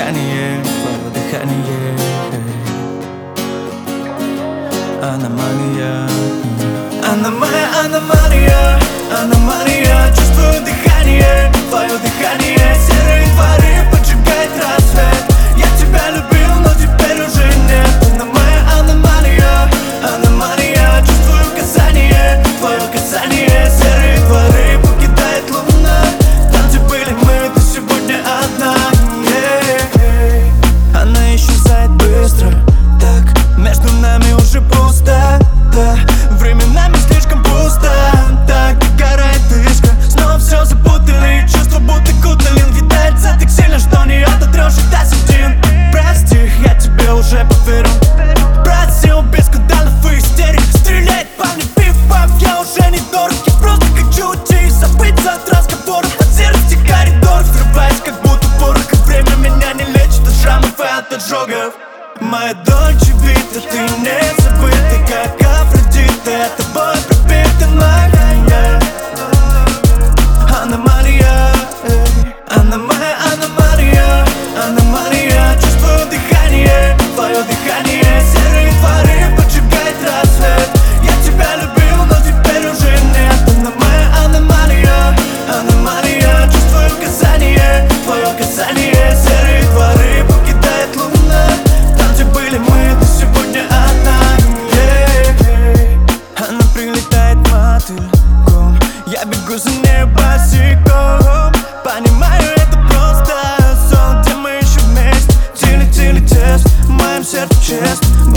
дыхание, твое дыхание. Аномалия, аномалия, аномалия. Чувствую дыхание, твое дыхание. Серые дворы поджигает рассвет. Я тебя любил, но теперь уже нет. Аномалия, аномалия. Чувствую касание, твое касание. Серые дворы покидает луна. Там, где были мы, ты сегодня одна. Она исчезает быстро, так между нами уже пусто, да. Временами слишком пусто, так догорает дышка. Снова все запутали, чувства будто гуталин. Видается так сильно, что не ототрешь и до седин. Прости, я тебе уже поверил. Просил без скандалов и истерик. Стреляет по мне пиф-паф, я уже не дорог. Я просто хочу уйти и забыться от разговоров. От серости коридоров, врываясь как будто порох. И время меня не лечит от шрамов и от ожогов. Моя Дольче Вита, ты не забыта, как Афродита. Я тобой пропита, моя аномалия, аномалия, аномалия. Чувствую дыхание, твое дыхание. Серые дворы поджигает рассвет. Я тебя любил, но теперь уже нет. Аномалия, аномалия. Чувствую касание, твое касание. Серые дворы покидает луна. Там, где были мы, ты сегодня одна. Она прилетает мотыльком. Я бегу за ней босиком. Понимаю, это просто сон, где мы еще вместе. Тили-тили тест, в моем сердце чест.